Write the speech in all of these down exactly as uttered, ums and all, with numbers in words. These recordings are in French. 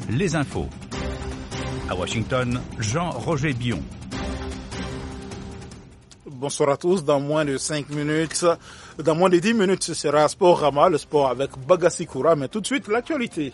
les infos. À Washington, Jean-Roger Bion. Bonsoir à tous. Dans moins de cinq minutes, dans moins de dix minutes, ce sera Sportama, le sport avec Bagassi Koura. Mais tout de suite, l'actualité.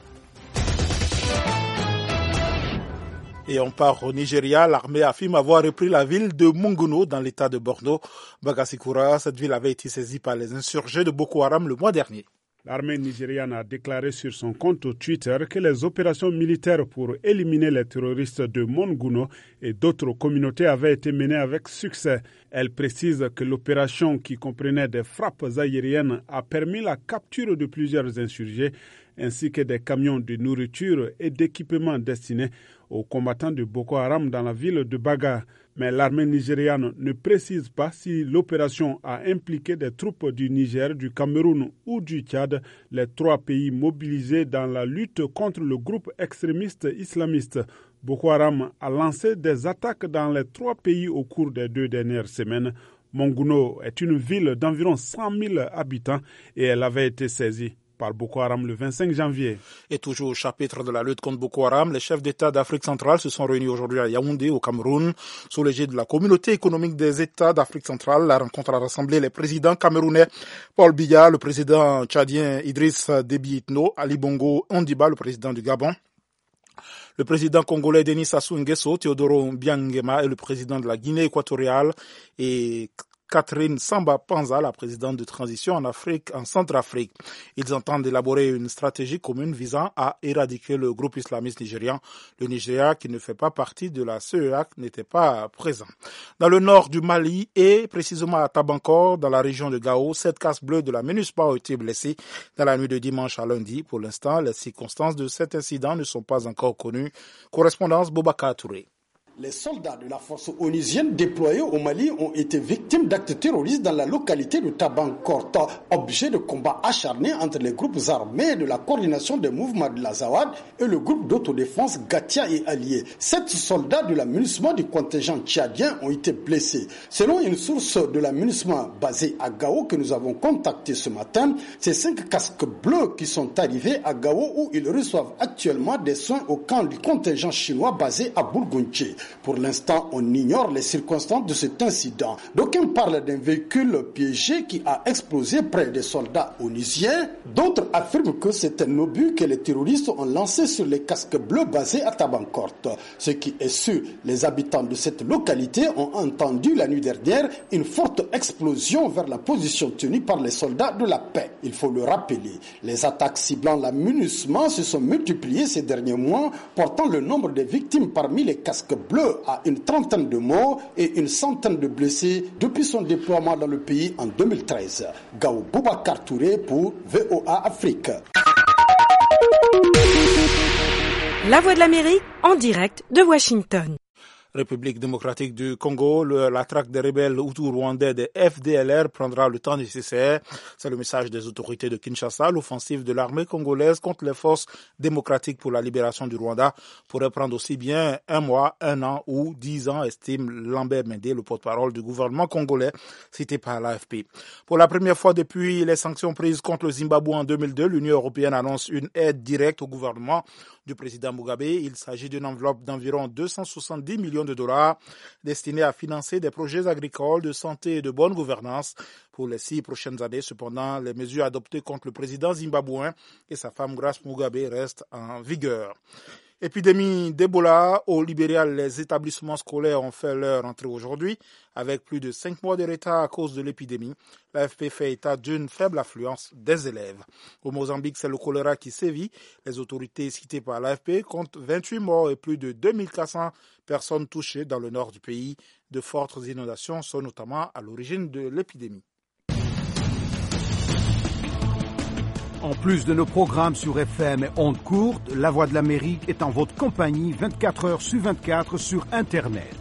Et on part au Nigeria. L'armée affirme avoir repris la ville de Monguno dans l'état de Borno. Bagassi Koura, cette ville avait été saisie par les insurgés de Boko Haram le mois dernier. L'armée nigériane a déclaré sur son compte Twitter que les opérations militaires pour éliminer les terroristes de Monguno et d'autres communautés avaient été menées avec succès. Elle précise que l'opération, qui comprenait des frappes aériennes, a permis la capture de plusieurs insurgés ainsi que des camions de nourriture et d'équipements destinés aux combattants de Boko Haram dans la ville de Baga. Mais l'armée nigériane ne précise pas si l'opération a impliqué des troupes du Niger, du Cameroun ou du Tchad, les trois pays mobilisés dans la lutte contre le groupe extrémiste islamiste. Boko Haram a lancé des attaques dans les trois pays au cours des deux dernières semaines. Monguno est une ville d'environ cent mille habitants et elle avait été saisie par Boko Haram le vingt-cinq janvier. Et toujours au chapitre de la lutte contre Boko Haram, les chefs d'État d'Afrique centrale se sont réunis aujourd'hui à Yaoundé, au Cameroun, sous l'égide de la communauté économique des États d'Afrique centrale. La rencontre a rassemblé les présidents camerounais Paul Biya, le président tchadien Idriss Déby Itno, Ali Bongo Ondimba, le président du Gabon, le président congolais Denis Sassou Nguesso, Théodoro Mbiangema et le président de la Guinée équatoriale et Catherine Samba Panza, la présidente de transition en Afrique, en Centrafrique. Ils entendent élaborer une stratégie commune visant à éradiquer le groupe islamiste nigérian. Le Nigeria, qui ne fait pas partie de la C E A, n'était pas présent. Dans le nord du Mali et précisément à Tabankor, dans la région de Gao, sept casques bleus de la MINUSMA ont été blessés dans la nuit de dimanche à lundi. Pour l'instant, les circonstances de cet incident ne sont pas encore connues. Correspondance Boubacar Touré. Les soldats de la force onusienne déployés au Mali ont été victimes d'actes terroristes dans la localité de Tabankort, objet de combats acharnés entre les groupes armés de la coordination des mouvements de la Zawad et le groupe d'autodéfense Gatia et alliés. Sept soldats de la MINUSMA du contingent tchadien ont été blessés. Selon une source de la MINUSMA basée à Gao que nous avons contactée ce matin, ces cinq casques bleus qui sont arrivés à Gao où ils reçoivent actuellement des soins au camp du contingent chinois basé à Bourgounché. Pour l'instant, on ignore les circonstances de cet incident. D'aucuns parlent d'un véhicule piégé qui a explosé près des soldats onusiens. D'autres affirment que c'est un obus que les terroristes ont lancé sur les casques bleus basés à Tabankort. Ce qui est sûr, les habitants de cette localité ont entendu la nuit dernière une forte explosion vers la position tenue par les soldats de la paix. Il faut le rappeler, les attaques ciblant la MINUSMA se sont multipliées ces derniers mois, portant le nombre de victimes parmi les casques bleus à une trentaine de morts et une centaine de blessés depuis son déploiement dans le pays en deux mille treize. Gao Boubacar Touré pour V O A Afrique. La Voix de l'Amérique en direct de Washington. République démocratique du Congo, le, la traque des rebelles hutus-rwandais des F D L R prendra le temps nécessaire. C'est le message des autorités de Kinshasa. L'offensive de l'armée congolaise contre les forces démocratiques pour la libération du Rwanda pourrait prendre aussi bien un mois, un an ou dix ans, estime Lambert Mendé, le porte-parole du gouvernement congolais, cité par l'A F P. Pour la première fois depuis les sanctions prises contre le Zimbabwe en deux mille deux, l'Union européenne annonce une aide directe au gouvernement du président Mugabe. Il s'agit d'une enveloppe d'environ deux cent soixante-dix millions de dollars destinés à financer des projets agricoles, de santé et de bonne gouvernance pour les six prochaines années. Cependant, les mesures adoptées contre le président zimbabwéen et sa femme Grace Mugabe restent en vigueur. Épidémie d'Ebola au Libéria, les établissements scolaires ont fait leur entrée aujourd'hui avec plus de cinq mois de retard à cause de l'épidémie. L'A F P fait état d'une faible affluence des élèves. Au Mozambique, c'est le choléra qui sévit. Les autorités citées par l'A F P comptent vingt-huit morts et plus de deux mille quatre cents personnes touchées dans le nord du pays. De fortes inondations sont notamment à l'origine de l'épidémie. En plus de nos programmes sur F M et ondes courtes, La Voix de l'Amérique est en votre compagnie vingt-quatre heures sur vingt-quatre sur Internet.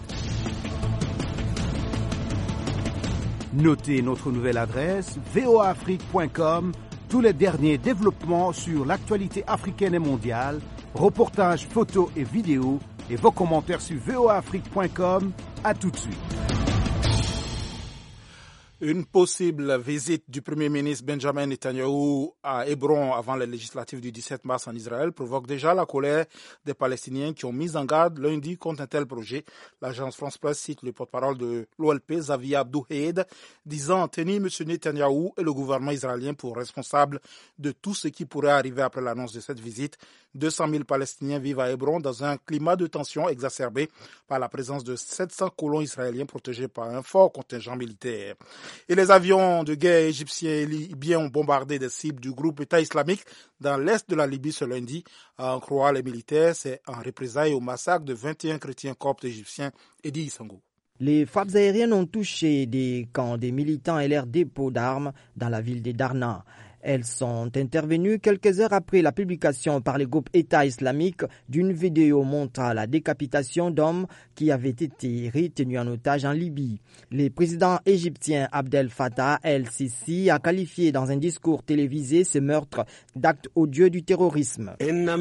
Notez notre nouvelle adresse v o a afrique point com, tous les derniers développements sur l'actualité africaine et mondiale, reportages, photos et vidéos, et vos commentaires sur v o a afrique point com. À tout de suite. Une possible visite du Premier ministre Benjamin Netanyahou à Hébron avant les législatives du dix-sept mars en Israël provoque déjà la colère des Palestiniens qui ont mis en garde lundi contre un tel projet. L'agence France-Presse cite le porte-parole de l'O L P, Xavier Abdou-Heid, disant tenir M. Netanyahou et le gouvernement israélien pour responsables de tout ce qui pourrait arriver après l'annonce de cette visite. deux cent mille Palestiniens vivent à Hébron dans un climat de tension exacerbé par la présence de sept cents colons israéliens protégés par un fort contingent militaire. Et les avions de guerre égyptiens et libyens ont bombardé des cibles du groupe État islamique dans l'est de la Libye ce lundi. À en croire les militaires, c'est en représailles au massacre de vingt et un chrétiens coptes égyptiens. Edi Issango. Les frappes aériennes ont touché des camps des militants et leurs dépôts d'armes dans la ville de Darna. Elles sont intervenues quelques heures après la publication par le groupe État islamique d'une vidéo montrant la décapitation d'hommes qui avaient été retenus en otage en Libye. Le président égyptien Abdel Fattah el-Sisi a qualifié dans un discours télévisé ce meurtre d'acte odieux du terrorisme.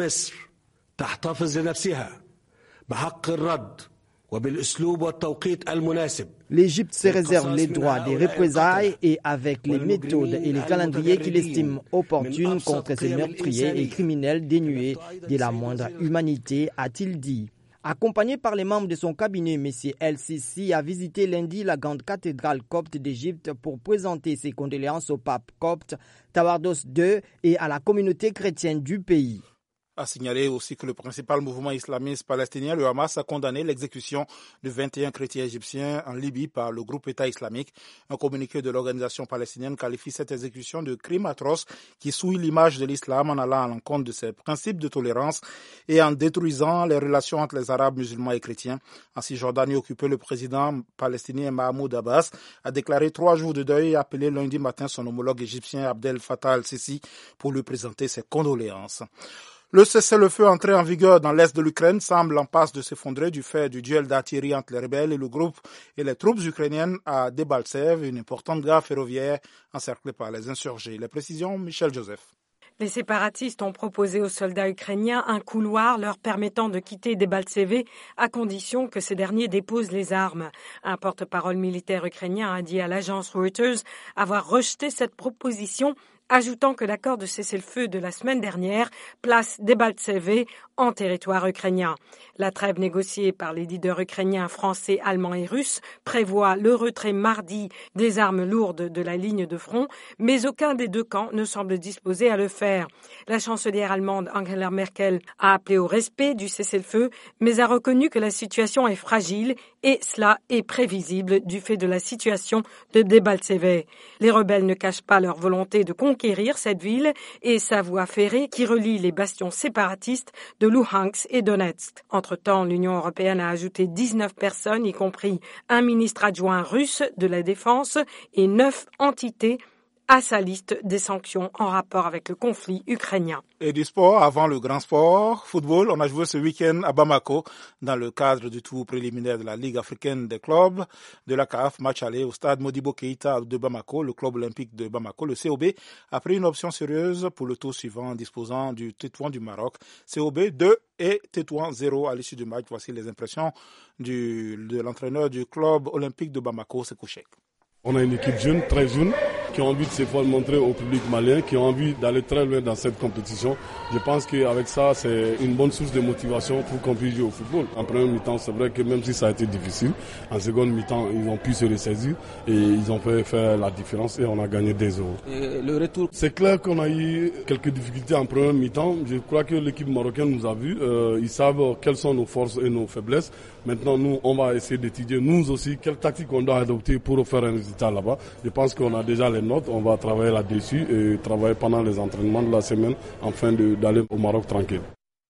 L'Égypte se réserve les droits des représailles et avec les méthodes et les calendriers qu'il estime opportunes contre ces meurtriers et criminels dénués de la moindre humanité, a-t-il dit. Accompagné par les membres de son cabinet, M. El-Sisi a visité lundi la grande cathédrale copte d'Égypte pour présenter ses condoléances au pape copte Tawardos deux et à la communauté chrétienne du pays. A signalé aussi que le principal mouvement islamiste palestinien, le Hamas, a condamné l'exécution de vingt et un chrétiens égyptiens en Libye par le groupe État islamique. Un communiqué de l'organisation palestinienne qualifie cette exécution de crime atroce qui souille l'image de l'islam en allant à l'encontre de ses principes de tolérance et en détruisant les relations entre les Arabes, musulmans et chrétiens. En Cisjordanie occupée, le président palestinien Mahmoud Abbas a déclaré trois jours de deuil et a appelé lundi matin son homologue égyptien Abdel Fattah el-Sisi pour lui présenter ses condoléances. Le cessez-le-feu entré en vigueur dans l'est de l'Ukraine semble en passe de s'effondrer du fait du duel d'artillerie entre les rebelles et le groupe et les troupes ukrainiennes à Debaltsev, une importante gare ferroviaire encerclée par les insurgés. Les précisions, Michel Joseph. Les séparatistes ont proposé aux soldats ukrainiens un couloir leur permettant de quitter Debaltseve à condition que ces derniers déposent les armes. Un porte-parole militaire ukrainien a dit à l'agence Reuters avoir rejeté cette proposition, ajoutant que l'accord de cessez-le-feu de la semaine dernière place Debaltseve en territoire ukrainien. La trêve négociée par les leaders ukrainiens, français, allemands et russes prévoit le retrait mardi des armes lourdes de la ligne de front, mais aucun des deux camps ne semble disposé à le faire. La chancelière allemande Angela Merkel a appelé au respect du cessez-le-feu, mais a reconnu que la situation est fragile et cela est prévisible du fait de la situation de Debaltseve. Les rebelles ne cachent pas leur volonté de conquérir cette ville et sa voie ferrée qui relie les bastions séparatistes de Luhansk et Donetsk. Entre-temps, l'Union européenne a ajouté dix-neuf personnes, y compris un ministre adjoint russe de la Défense et neuf entités à sa liste des sanctions en rapport avec le conflit ukrainien. Et du sport, avant le grand sport, football, on a joué ce week-end à Bamako dans le cadre du tour préliminaire de la Ligue africaine des clubs de la C A F. Match aller au stade Modibo Keïta de Bamako, le club olympique de Bamako, le C O B, a pris une option sérieuse pour le tour suivant en disposant du Tétouan du Maroc. C O B deux et Tétouan zéro à l'issue du match. Voici les impressions du, de l'entraîneur du club olympique de Bamako, Sekou Chek. On a une équipe jeune, très jeune, qui ont envie de se faire montrer au public malien, qui ont envie d'aller très loin dans cette compétition. Je pense qu'avec ça, c'est une bonne source de motivation pour qu'on puisse jouer au football. En première mi-temps, c'est vrai que même si ça a été difficile, en seconde mi-temps, ils ont pu se ressaisir et ils ont fait faire la différence et on a gagné deux zéro. Et le retour. C'est clair qu'on a eu quelques difficultés en première mi-temps. Je crois que l'équipe marocaine nous a vus. Euh, ils savent quelles sont nos forces et nos faiblesses. Maintenant, nous, on va essayer d'étudier, nous aussi, quelle tactique on doit adopter pour faire un résultat là-bas. Je pense qu'on a déjà les notes, on va travailler là-dessus et travailler pendant les entraînements de la semaine afin de, d'aller au Maroc tranquille.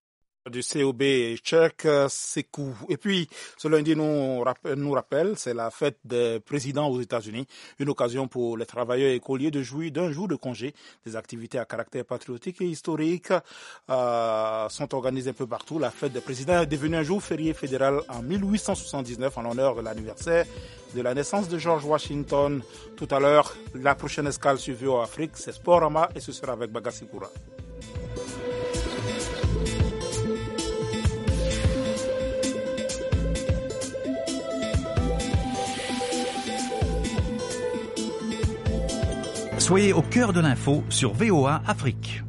Du C O B tchèque, Sekou. Et puis, ce lundi nous rappelle, nous rappelle, c'est la fête des présidents aux États-Unis, une occasion pour les travailleurs écoliers de jouir d'un jour de congé. Des activités à caractère patriotique et historique euh, sont organisées un peu partout. La fête des présidents est devenue un jour férié fédéral en mille huit cent soixante-dix-neuf en l'honneur de l'anniversaire de la naissance de George Washington. Tout à l'heure, la prochaine escale sur V O A Afrique, c'est Sporama et ce sera avec Bagassi Koura. Soyez au cœur de l'info sur V O A Afrique.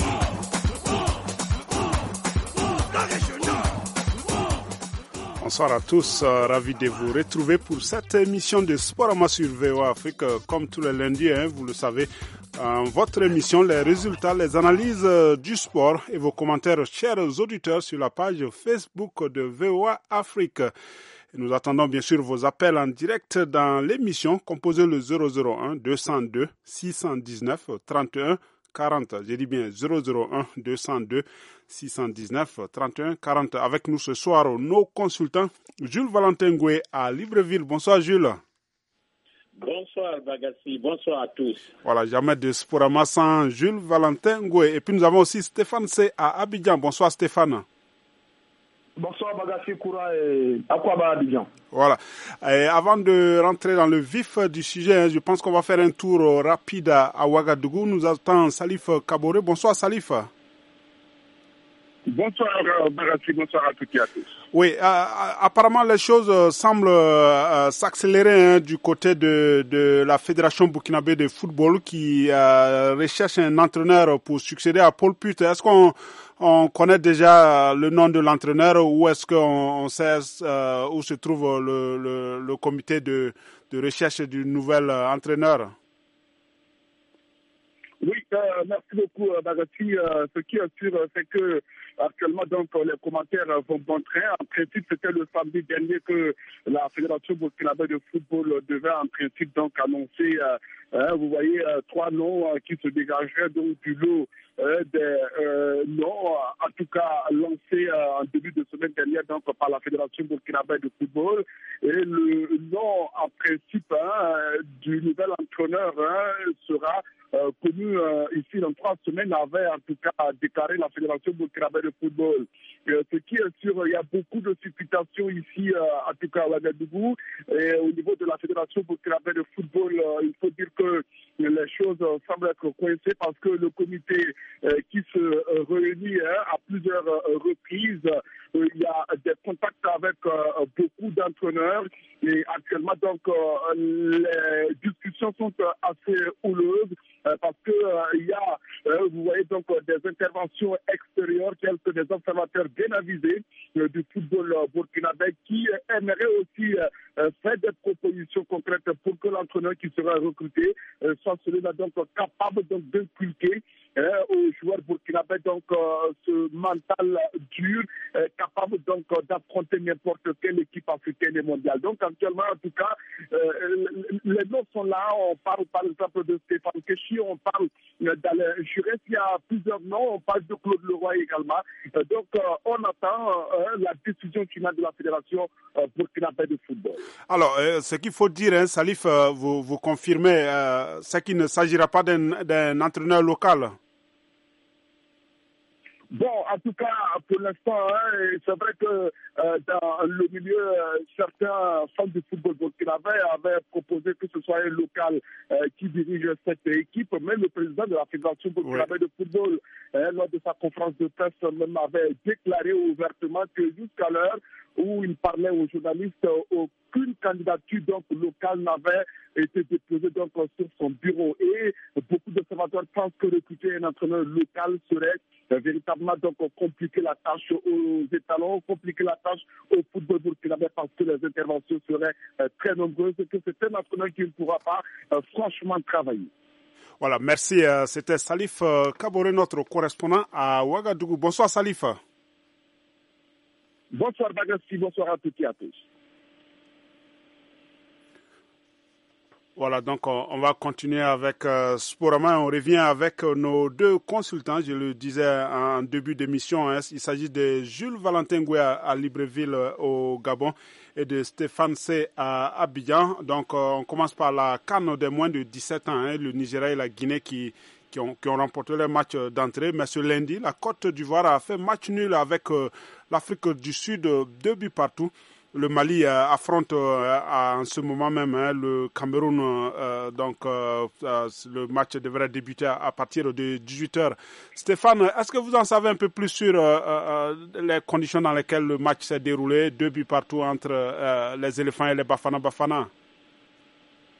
Bonsoir à tous, euh, ravi de vous retrouver pour cette émission de Sporama sur V O A Afrique. Euh, comme tous les lundis, hein, vous le savez, euh, votre émission, les résultats, les analyses euh, du sport et vos commentaires, chers auditeurs, sur la page Facebook de V O A Afrique. Et nous attendons bien sûr vos appels en direct dans l'émission. Composez le zéro zéro un deux cent deux six cent dix-neuf trente et un quarante. J'ai dit bien zéro zéro un deux cent deux six cent dix-neuf trente et un quarante. Avec nous ce soir, nos consultants, Jules Valentin Ngoué à Libreville. Bonsoir Jules. Bonsoir Bagassi, bonsoir à tous. Voilà, jamais de Sporama sans Jules Valentin Ngoué. Et puis nous avons aussi Stéphane C. à Abidjan. Bonsoir Stéphane. Bonsoir Bagassi Koura et Akwaba Abidjan. Voilà. Et avant de rentrer dans le vif du sujet, je pense qu'on va faire un tour rapide à Ouagadougou. Nous attend Salif Kaboré. Bonsoir Salif. Bonsoir Bagassi, bonsoir à toutes et à tous. Oui, euh, apparemment les choses semblent euh, s'accélérer hein, du côté de, de la Fédération burkinabé de football qui euh, recherche un entraîneur pour succéder à Paul Put. Est-ce qu'on on connaît déjà le nom de l'entraîneur ou est-ce qu'on on sait euh, où se trouve le, le, le comité de, de recherche du nouvel entraîneur? Oui, euh, merci beaucoup Bagassi. Euh, ce qui est sûr, c'est que actuellement, donc, les commentaires vont bon train. En principe, c'était le samedi dernier que la Fédération burkinabé de football devait en principe donc annoncer, euh, euh, vous voyez, euh, trois noms euh, qui se dégageraient donc du lot euh, des euh, noms, en tout cas lancés euh, en début de semaine dernière donc par la Fédération burkinabé de football. Et le nom en principe hein, du nouvel entraîneur hein, sera Euh, connu euh, ici dans trois semaines avait en tout cas déclaré la Fédération burkinabé de football. Euh, ce qui est sûr, il y a beaucoup de supputations ici, euh, en tout cas à Ouagadougou. Et au niveau de la Fédération burkinabé de football, euh, il faut dire que les choses euh, semblent être coincées parce que le comité euh, qui se euh, réunit hein, à plusieurs euh, reprises, euh, il y a des contacts avec euh, beaucoup d'entraîneurs et actuellement donc euh, les discussions sont euh, assez houleuses. Euh, parce que euh, il y a, euh, vous voyez donc euh, des interventions extérieures, quelques des observateurs bien avisés euh, du football euh, burkinabé qui euh, aimeraient aussi euh, faire des propositions concrètes pour que l'entraîneur qui sera recruté euh, soit celui-là donc capable donc d'inculquer euh, aux joueurs burkinabés donc euh, ce mental dur, euh, capable donc euh, d'affronter n'importe quelle équipe africaine et mondiale. Donc actuellement en tout cas, euh, les noms sont là. On parle par exemple de Stéphane Keshi, on parle d'Alain Jurès, il y a plusieurs noms, on parle de Claude Leroy également. Euh, donc euh, on attend euh, la décision finale de la Fédération euh, burkinabé de football. Alors, euh, ce qu'il faut dire, hein, Salif, euh, vous, vous confirmez, euh, c'est qu'il ne s'agira pas d'un, d'un entraîneur local. Bon, en tout cas, pour l'instant, hein, c'est vrai que euh, dans le milieu, euh, certains fans du football burkinabé avaient proposé que ce soit un local euh, qui dirige cette équipe, mais le président de la Fédération burkinabé oui. de football, hein, lors de sa conférence de presse, même avait déclaré ouvertement que jusqu'à l'heure où il parlait aux journalistes, aucune candidature donc locale n'avait été déposée donc sur son bureau. Et beaucoup d'observateurs pensent que recruter un entraîneur local serait euh, véritablement donc compliquer la tâche aux étalons, compliquer la tâche au football burkinabé parce que les interventions seraient euh, très nombreuses et que c'est un entraîneur qui ne pourra pas euh, franchement travailler. Voilà, merci. Euh, c'était Salif euh, Kaboré, notre correspondant à Ouagadougou. Bonsoir Salif. Bonsoir Bagassi, bonsoir à toutes et à tous. Voilà, donc on, on va continuer avec euh, Sporama. On revient avec euh, nos deux consultants. Je le disais en début d'émission, hein, il s'agit de Jules Valentin Ngoué à, à Libreville euh, au Gabon et de Stéphane C. à Abidjan. Donc euh, on commence par la CAN des moins de dix-sept ans, hein, le Nigeria et la Guinée qui, qui, ont, qui ont remporté les matchs d'entrée. Mais ce lundi, la Côte d'Ivoire a fait match nul avec euh, l'Afrique du Sud, deux buts partout. Le Mali euh, affronte euh, en ce moment même hein, le Cameroun, euh, donc euh, euh, le match devrait débuter à, à partir de dix-huit heures. Stéphane, est-ce que vous en savez un peu plus sur euh, euh, les conditions dans lesquelles le match s'est déroulé, deux buts partout entre euh, les éléphants et les Bafana Bafana?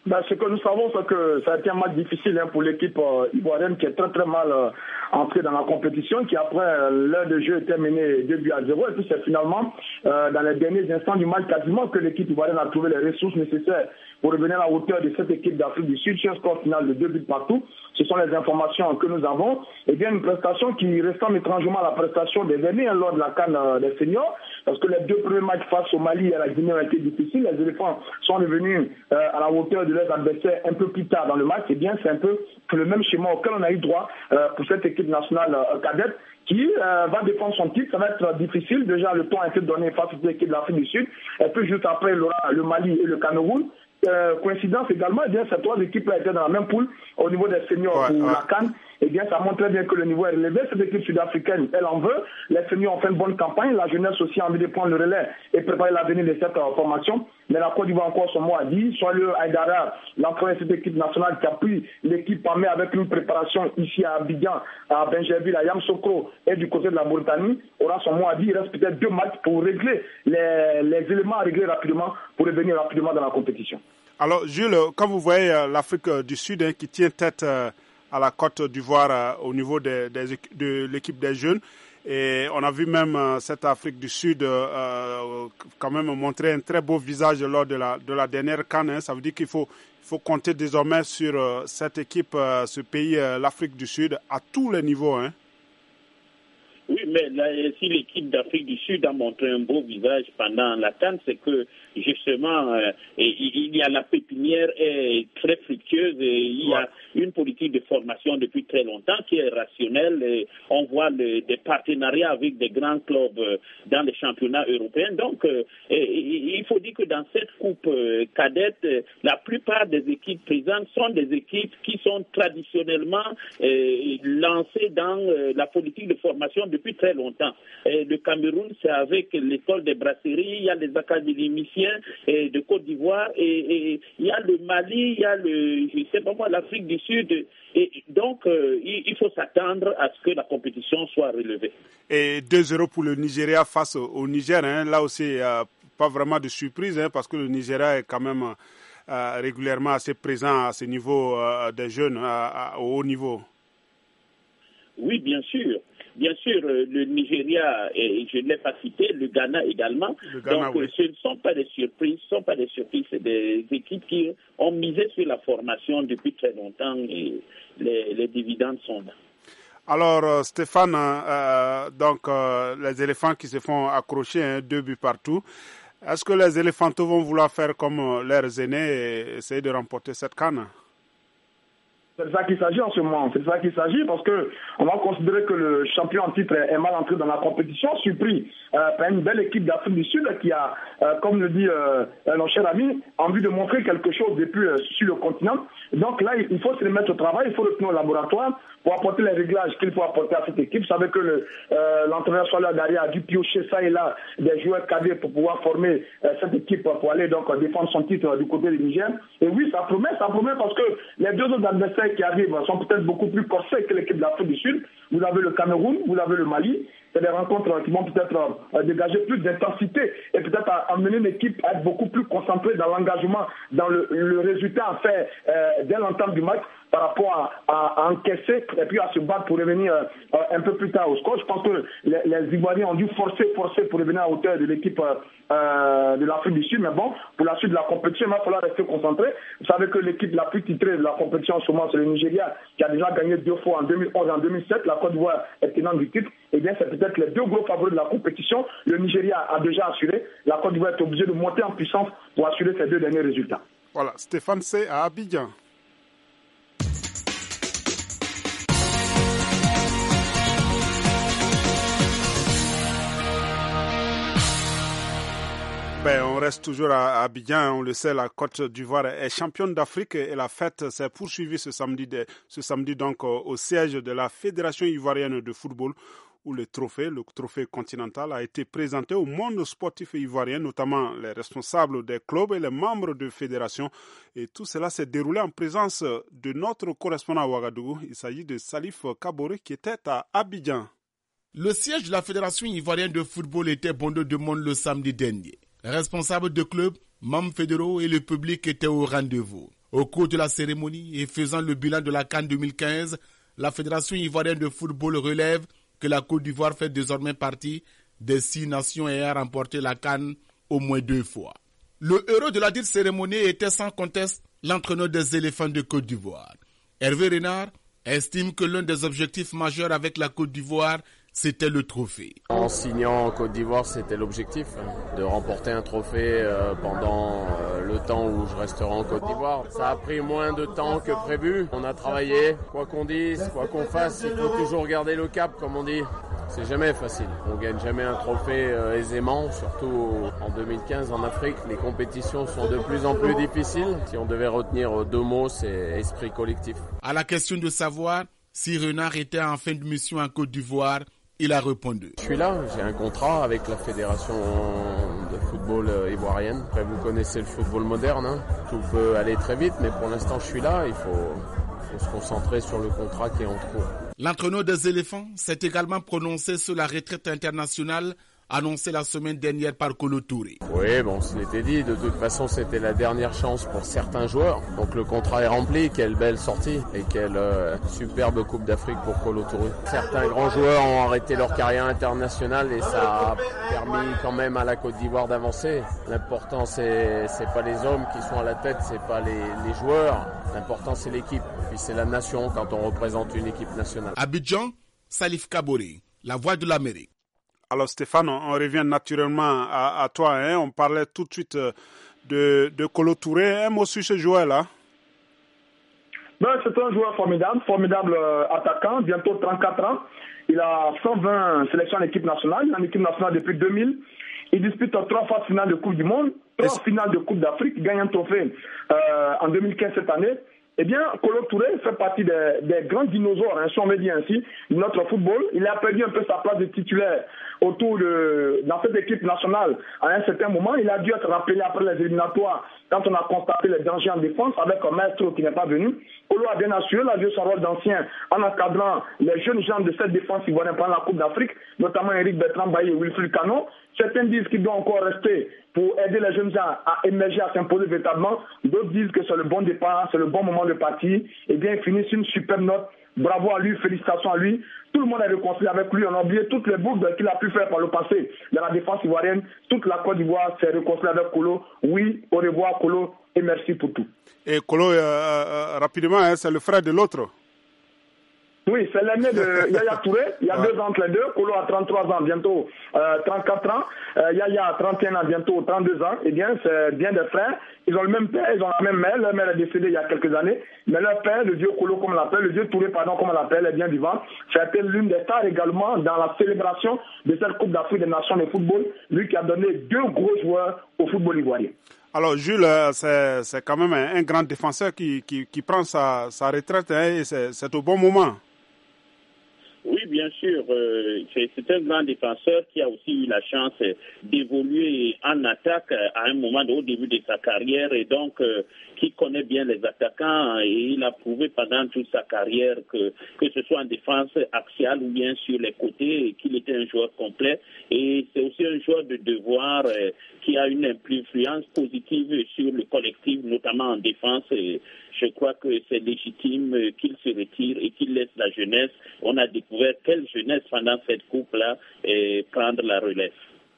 Ben, ce que nous savons, c'est que ça a été un match difficile hein, pour l'équipe euh, ivoirienne qui est très très mal euh, entrée dans la compétition, qui après euh, l'heure de jeu était menée deux buts à zéro. Et puis c'est finalement euh, dans les derniers instants du match quasiment que l'équipe ivoirienne a trouvé les ressources nécessaires pour revenir à la hauteur de cette équipe d'Afrique du Sud sur un score final de deux buts partout. Ce sont les informations que nous avons. Et bien une prestation qui ressemble étrangement à la prestation des derniers hein, lors de la CAN euh, des seniors, parce que les deux premiers matchs face au Mali et à la Guinée ont été difficiles. Les éléphants sont revenus euh, à la hauteur de leurs adversaires un peu plus tard dans le match. Et bien c'est un peu le même schéma auquel on a eu droit euh, pour cette équipe nationale euh, cadette qui euh, va défendre son titre. Ça va être difficile. Déjà le temps a été donné face aux équipes de l'Afrique du Sud. Et puis juste après il aura le Mali et le Cameroun. Euh, coïncidence également, eh bien, ces trois équipes-là étaient dans la même poule au niveau des seniors ouais, pour ouais. la CAN. Eh bien, ça montre bien que le niveau est relevé. Cette équipe sud-africaine, elle en veut. Les seniors ont fait une bonne campagne. La jeunesse aussi a envie de prendre le relais et préparer l'avenir de cette euh, formation. Mais la Côte d'Ivoire encore son mot à dire. Soit le Aïdara, l'entraîneur de cette équipe nationale qui a pris l'équipe en main avec une préparation ici à Abidjan, à Benjerville, à Yamoussoukro et du côté de la Mauritanie, aura son mot à dire. Il reste peut-être deux matchs pour régler les, les éléments à régler rapidement pour revenir rapidement dans la compétition. Alors, Jules, quand vous voyez euh, l'Afrique du Sud hein, qui tient tête euh, à la Côte d'Ivoire euh, au niveau des, des, de l'équipe des jeunes, et on a vu même euh, cette Afrique du Sud euh, quand même montrer un très beau visage lors de la, de la dernière CAN. Hein, ça veut dire qu'il faut, il faut compter désormais sur euh, cette équipe, euh, ce pays, euh, l'Afrique du Sud, à tous les niveaux. Hein. Oui, mais là, si l'équipe d'Afrique du Sud a montré un beau visage pendant la CAN, c'est que justement, euh, il y a la pépinière est très fructueuse et il y a une politique de formation depuis très longtemps qui est rationnelle. Et on voit le, des partenariats avec des grands clubs euh, dans les championnats européens. Donc, euh, et, il faut dire que dans cette coupe euh, cadette, euh, la plupart des équipes présentes sont des équipes qui sont traditionnellement euh, lancées dans euh, la politique de formation depuis très longtemps. Et le Cameroun, c'est avec l'école des brasseries, il y a les académiciens et de Côte d'Ivoire, et, et il y a le Mali, il y a le, je sais pas moi, l'Afrique du Sud. Et donc, euh, il, il faut s'attendre à ce que la compétition soit relevée. Et deux zéro pour le Nigeria face au, au Niger. Hein. Là aussi, euh, pas vraiment de surprise, hein, parce que le Nigeria est quand même euh, régulièrement assez présent à ce niveau euh, des jeunes, à, à, au haut niveau. Oui, bien sûr. Bien sûr, le Nigeria, et je ne l'ai pas cité, le Ghana également. Le Ghana, donc, oui. Ce ne sont pas des surprises, ce ne sont pas des surprises, c'est des équipes qui ont misé sur la formation depuis très longtemps et les, les dividendes sont là. Alors, euh, Stéphane, euh, donc euh, les éléphants qui se font accrocher, hein, deux buts partout. Est-ce que les éléphantaux vont vouloir faire comme euh, leurs aînés et essayer de remporter cette CAN? C'est de ça qu'il s'agit en ce moment. C'est de ça qu'il s'agit parce que on va considérer que le champion en titre est mal entré dans la compétition, surpris euh, par une belle équipe d'Afrique du Sud qui a, euh, comme le dit euh, notre cher ami, envie de montrer quelque chose depuis euh, sur le continent. Donc là, il faut se remettre au travail, il faut retourner au laboratoire pour apporter les réglages qu'il faut apporter à cette équipe. Vous savez que le, euh, l'entraîneur Sola Daria a dû piocher ça et là des joueurs cadets pour pouvoir former euh, cette équipe pour aller donc défendre son titre euh, du côté du Niger. Et oui, ça promet, ça promet parce que les deux autres adversaires qui arrivent sont peut-être beaucoup plus corsés que l'équipe de l'Afrique du Sud. Vous avez le Cameroun, vous avez le Mali. C'est des rencontres qui vont peut-être euh, dégager plus d'intensité et peut-être amener l'équipe à être beaucoup plus concentrée dans l'engagement, dans le, le résultat à faire euh, dès l'entame du match par rapport à, à, à encaisser et puis à se battre pour revenir euh, un peu plus tard au score. Je pense que les, les Ivoiriens ont dû forcer, forcer pour revenir à hauteur de l'équipe euh, de l'Afrique du Sud. Mais bon, pour la suite de la compétition, il va falloir rester concentré. Vous savez que l'équipe la plus titrée de la compétition en ce moment, c'est le Nigeria, qui a déjà gagné deux fois en deux mille onze et en deux mille sept. La Côte d'Ivoire est tenante du titre. Eh bien, c'est peut-être les deux gros favoris de la compétition. Le Nigeria a déjà assuré. La Côte d'Ivoire est obligée de monter en puissance pour assurer ces deux derniers résultats. Voilà, Stéphane, c'est à Abidjan. Ben, on reste toujours à Abidjan, on le sait, la Côte d'Ivoire est championne d'Afrique et la fête s'est poursuivie ce samedi, de, ce samedi donc au siège de la Fédération ivoirienne de football où le trophée, le trophée continental a été présenté au monde sportif ivoirien, notamment les responsables des clubs et les membres de fédération. Et tout cela s'est déroulé en présence de notre correspondant à Ouagadougou. Il s'agit de Salif Kabore qui était à Abidjan. Le siège de la Fédération ivoirienne de football était bondé de monde le samedi dernier. Les responsables de clubs, membres fédéraux et le public étaient au rendez-vous. Au cours de la cérémonie et faisant le bilan de la CAN deux mille quinze, la Fédération ivoirienne de football relève que la Côte d'Ivoire fait désormais partie des six nations ayant remporté la CAN au moins deux fois. Le héros de la dite cérémonie était sans conteste l'entraîneur des éléphants de Côte d'Ivoire. Hervé Renard estime que l'un des objectifs majeurs avec la Côte d'Ivoire, c'était le trophée. En signant en Côte d'Ivoire, c'était l'objectif, de remporter un trophée pendant le temps où je resterai en Côte d'Ivoire. Ça a pris moins de temps que prévu. On a travaillé, quoi qu'on dise, quoi qu'on fasse, il faut toujours garder le cap, comme on dit. C'est jamais facile. On gagne jamais un trophée euh, aisément, surtout en deux mille quinze en Afrique. Les compétitions sont de plus en plus difficiles. Si on devait retenir deux mots, c'est esprit collectif. À la question de savoir si Renard était en fin de mission en Côte d'Ivoire, il a répondu. Je suis là, j'ai un contrat avec la fédération de football ivoirienne. Après, vous connaissez le football moderne, hein. Tout peut aller très vite, mais pour l'instant, je suis là. Il faut... Il faut se concentrer sur le contrat qui est en cours. L'entraîneur des éléphants s'est également prononcé sur la retraite internationale annoncée la semaine dernière par Kolo Touré. Oui, bon, je l'était dit, de toute façon c'était la dernière chance pour certains joueurs. Donc le contrat est rempli, quelle belle sortie et quelle euh, superbe Coupe d'Afrique pour Kolo Touré. Certains grands joueurs ont arrêté leur carrière internationale et ça a permis quand même à la Côte d'Ivoire d'avancer. L'important c'est, c'est pas les hommes qui sont à la tête, c'est pas les, les joueurs. L'important c'est l'équipe, puis c'est la nation quand on représente une équipe nationale. Abidjan, Salif Kaboré, la voix de l'Amérique. Alors Stéphane, on revient naturellement à, à toi. Hein. On parlait tout de suite de, de Kolo Touré. Un mot sur ce joueur-là. Ben, c'est un joueur formidable, formidable euh, attaquant, bientôt trente-quatre ans. Il a cent vingt sélections en équipe nationale, il est en équipe nationale depuis deux mille. Il dispute trois phases finales de Coupe du Monde, trois finales de Coupe d'Afrique, il gagne un trophée euh, en deux mille quinze cette année. Eh bien, Kolo Touré fait partie des, des grands dinosaures, hein, si on veut dire ainsi, de notre football. Il a perdu un peu sa place de titulaire autour de, dans cette équipe nationale à un certain moment. Il a dû être rappelé après les éliminatoires quand on a constaté les dangers en défense avec un maestro qui n'est pas venu. Kolo a bien assuré, il a joué son rôle d'ancien en encadrant les jeunes gens de cette défense ivoirienne pendant la Coupe d'Afrique, notamment Eric Bertrand Bailly et Wilfried Canon. Certains disent qu'il doit encore rester pour aider les jeunes gens à émerger, à s'imposer véritablement. D'autres disent que c'est le bon départ, c'est le bon moment de partir. Eh bien, il finit sur une superbe note. Bravo à lui, félicitations à lui. Tout le monde est réconcilié avec lui. On a oublié toutes les boucles qu'il a pu faire par le passé dans la défense ivoirienne. Toute la Côte d'Ivoire s'est réconciliée avec Kolo. Oui, au revoir Kolo et merci pour tout. Et Kolo, euh, euh, rapidement, hein, c'est le frère de l'autre. Oui, c'est l'aîné de Yaya Touré. Il y a ouais. deux ans entre les deux. Kolo a trente-trois ans, bientôt euh, trente-quatre ans. Euh, Yaya a trente et un ans, bientôt trente-deux ans. Eh bien, c'est bien des frères. Ils ont le même père, ils ont la même mère. Leur mère est décédée il y a quelques années. Mais leur père, le vieux Kolo, comme on l'appelle, le vieux Touré, pardon, comme on l'appelle, est bien vivant. C'était l'une des stars également dans la célébration de cette Coupe d'Afrique des Nations de football. Lui qui a donné deux gros joueurs au football ivoirien. Alors Jules, c'est, c'est quand même un, un grand défenseur qui, qui, qui prend sa, sa retraite, hein, et c'est, c'est au bon moment. Oui, bien sûr. Euh, c'est, c'est un grand défenseur qui a aussi eu la chance d'évoluer en attaque à un moment au début de sa carrière et donc euh, qui connaît bien les attaquants et il a prouvé pendant toute sa carrière que que ce soit en défense axiale ou bien sur les côtés qu'il était un joueur complet et c'est aussi un joueur de devoir euh, qui a une influence positive sur le collectif, notamment en défense. Et je crois que c'est légitime qu'il se retire et qu'il laisse la jeunesse. On a découvert quelle jeunesse pendant cette coupe-là et prendre la relève.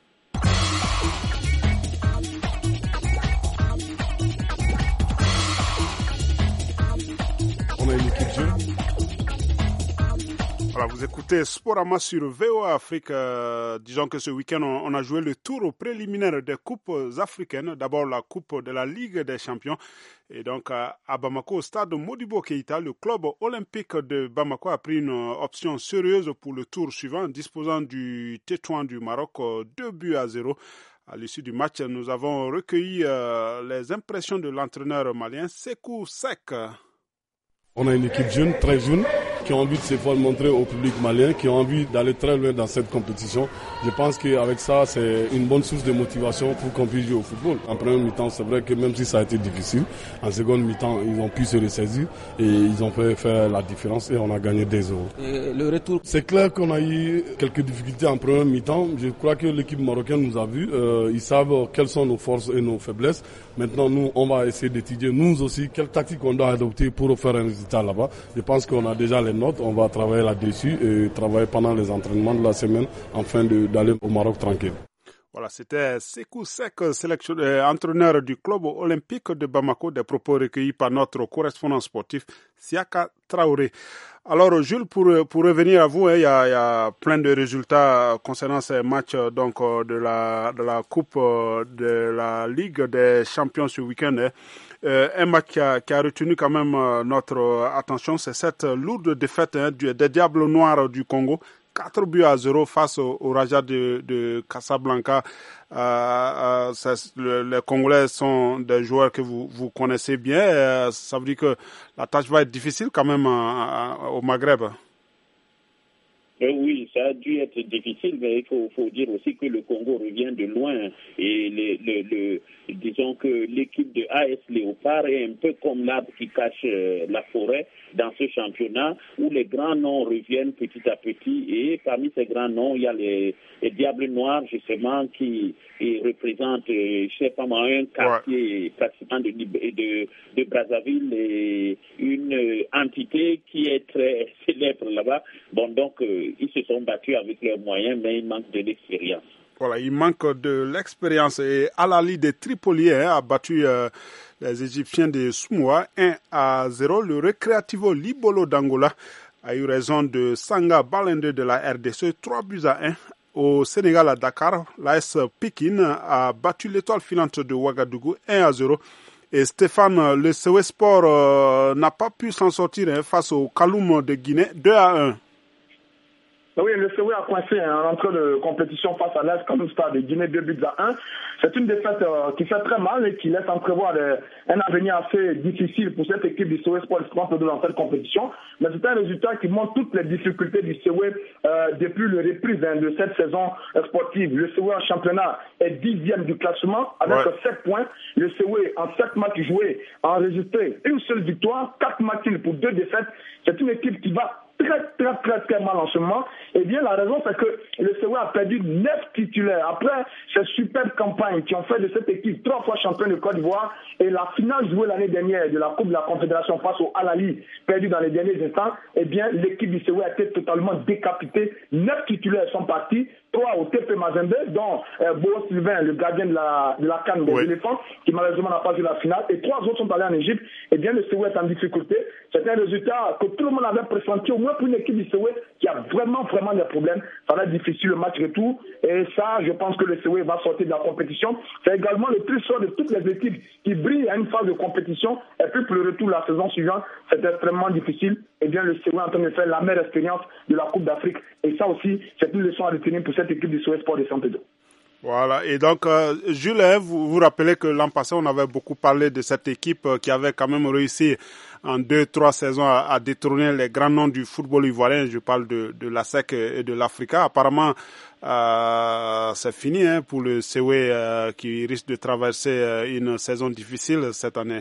On a une équipe jeune. Alors, vous écoutez Sporama sur V O A Afrique. Euh, disons que ce week-end, on, on a joué le tour préliminaire des coupes africaines. D'abord, la coupe de la Ligue des champions. Et donc, à, à Bamako, au stade Modibo Keïta, le club olympique de Bamako a pris une option sérieuse pour le tour suivant, disposant du Tétouan du Maroc, deux buts à zéro. À l'issue du match, nous avons recueilli euh, les impressions de l'entraîneur malien Sékou Seck. On a une équipe jeune, très jeune, qui ont envie de se faire montrer au public malien, qui ont envie d'aller très loin dans cette compétition. Je pense qu'avec ça, c'est une bonne source de motivation pour qu'on puisse jouer au football. En première mi-temps, c'est vrai que même si ça a été difficile, en seconde mi-temps, ils ont pu se ressaisir et ils ont fait faire la différence et on a gagné deux zéro. Et le retour. C'est clair qu'on a eu quelques difficultés en première mi-temps. Je crois que l'équipe marocaine nous a vus. Euh, ils savent quelles sont nos forces et nos faiblesses. Maintenant, nous, on va essayer d'étudier nous aussi quelle tactique on doit adopter pour faire un résultat là-bas. Je pense qu'on a déjà les notes. On va travailler là-dessus et travailler pendant les entraînements de la semaine afin de, d'aller au Maroc tranquille. Voilà, c'était Sekou Sek, sélectionneur, entraîneur du club olympique de Bamako, des propos recueillis par notre correspondant sportif Siaka Traoré. Alors Jules, pour, pour revenir à vous, il hein, y, y a plein de résultats concernant ces matchs donc, de, la, de la Coupe de la Ligue des Champions ce week-end. Hein. Euh, un match qui a, qui a retenu quand même notre attention, c'est cette lourde défaite hein, du, des Diables Noirs du Congo. quatre buts à zéro face au, au Raja de, de Casablanca. Euh, euh, le, les Congolais sont des joueurs que vous, vous connaissez bien. Euh, ça veut dire que la tâche va être difficile quand même à, à, au Maghreb. Euh, oui, ça a dû être difficile, mais il faut, faut dire aussi que le Congo revient de loin. Et le, le, le, disons que l'équipe de A S Léopard est un peu comme l'arbre qui cache euh, la forêt dans ce championnat, où les grands noms reviennent petit à petit. Et parmi ces grands noms, il y a les, les Diables Noirs, justement, qui, qui représentent, euh, je sais pas moi, un quartier ouais. pratiquement de, de, de Brazzaville et une euh, entité qui est très célèbre là-bas. Bon, donc, euh, ils se sont battus avec leurs moyens, mais il manque de l'expérience. Voilà, il manque de l'expérience. Et Al-Ali de Tripoli hein, a battu euh, les Égyptiens de Soumoua un à zéro. Le Recreativo Libolo d'Angola a eu raison de Sanga Balende de la R D C, trois buts à un. Au Sénégal, à Dakar, l'A S Pékin a battu l'Étoile filante de Ouagadougou un à zéro. Et Stéphane, le C O E Sport euh, n'a pas pu s'en sortir hein, face au Kaloum de Guinée, deux à un. Oui, le C O E a coincé en entrée de compétition face à l'A S Kaloum Stars de Guinée, deux buts à un. C'est une défaite euh, qui fait très mal et qui laisse entrevoir euh, un avenir assez difficile pour cette équipe du C O E Sport dans cette compétition. Mais c'est un résultat qui montre toutes les difficultés du C O E euh, depuis le reprise hein, de cette saison euh, sportive. Le C O E en championnat est dixième du classement avec ouais. sept points. Le C O E en sept matchs joués a enregistré une seule victoire, quatre matchs pour deux défaites. C'est une équipe qui va très, très, très, très mal en ce moment. Et bien, la raison, c'est que le C O E a perdu neuf titulaires. Après ces superbes campagnes qui ont fait de cette équipe trois fois championne de Côte d'Ivoire et la finale jouée l'année dernière de la Coupe de la Confédération face au Al-Ali, perdue dans les derniers instants, eh bien, l'équipe du C O E a été totalement décapitée. Neuf titulaires sont partis. Trois au T P Mazembe, dont euh, Boo Sylvain, le gardien de la, de la canne des oui. éléphants, qui malheureusement n'a pas joué la finale, et trois autres sont allés en Égypte. Eh bien, le C O E est en difficulté. C'est un résultat que tout le monde avait pressenti, au moins pour une équipe du C O E qui a vraiment, vraiment des problèmes. Ça va être difficile le match retour. Et ça, je pense que le C O E va sortir de la compétition. C'est également le plus fort de toutes les équipes qui brillent à une phase de compétition. Et puis pour le retour la saison suivante, c'est extrêmement difficile. Eh bien, le C O E est en train de faire la meilleure expérience de la Coupe d'Afrique. Et ça aussi, c'est une leçon à retenir pour cette équipe du C O E Sport de Saint-Pédro. Voilà, et donc, euh, Jules, hein, vous vous rappelez que l'an passé, on avait beaucoup parlé de cette équipe euh, qui avait quand même réussi en deux, trois saisons à, à détrôner les grands noms du football ivoirien. Je parle de, de la S E C et de l'Africa. Apparemment, euh, c'est fini hein, pour le C O E euh, qui risque de traverser euh, une saison difficile cette année.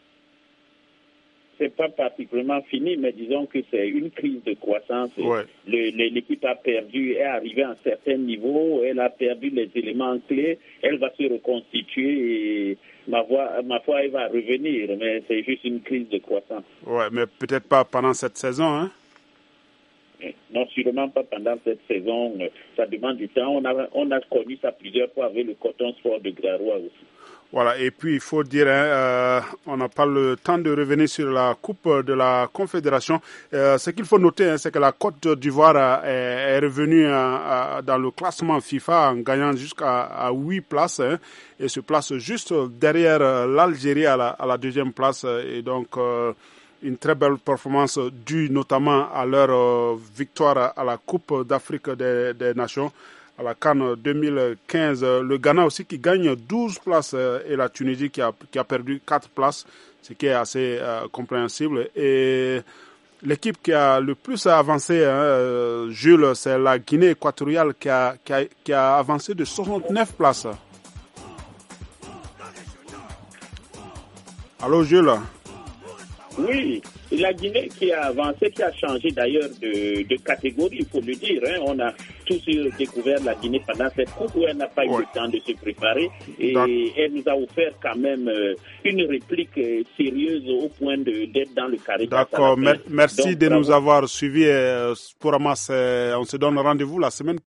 C'est pas particulièrement fini, mais disons que c'est une crise de croissance. Ouais. Le, le, l'équipe a perdu, est arrivée à un certain niveau, elle a perdu les éléments clés, elle va se reconstituer et ma foi, ma foi elle va revenir, mais c'est juste une crise de croissance. Ouais, mais peut-être pas pendant cette saison, hein? Non, sûrement pas pendant cette saison. Ça demande du temps. On a, on a connu ça plusieurs fois avec le Coton Sport de Grarois aussi. Voilà, et puis il faut dire, hein, euh, on n'a pas le temps de revenir sur la Coupe de la Confédération. Euh, ce qu'il faut noter, hein, c'est que la Côte d'Ivoire est, est revenue à, à, dans le classement FIFA en gagnant jusqu'à à huit places hein, et se place juste derrière l'Algérie à la, à la deuxième place. Et donc, euh, une très belle performance due notamment à leur euh, victoire à la Coupe d'Afrique des, des Nations. À la CAN deux mille quinze, le Ghana aussi qui gagne douze places et la Tunisie qui a, qui a perdu quatre places, ce qui est assez euh, compréhensible. Et L'équipe qui a le plus avancé, hein, Jules, c'est la Guinée équatoriale qui a, qui a, qui a avancé de soixante-neuf places. Allô, Jules? Oui, la Guinée qui a avancé, qui a changé d'ailleurs de, de catégorie, il faut le dire. Hein. On a tous découvert la Guinée pendant cette coupe où elle n'a pas ouais. eu le temps de se préparer. Et D'accord. elle nous a offert quand même une réplique sérieuse au point de, d'être dans le carré. D'accord, merci Donc, de bravo. nous avoir suivis. Pour Amas, on se donne rendez-vous la semaine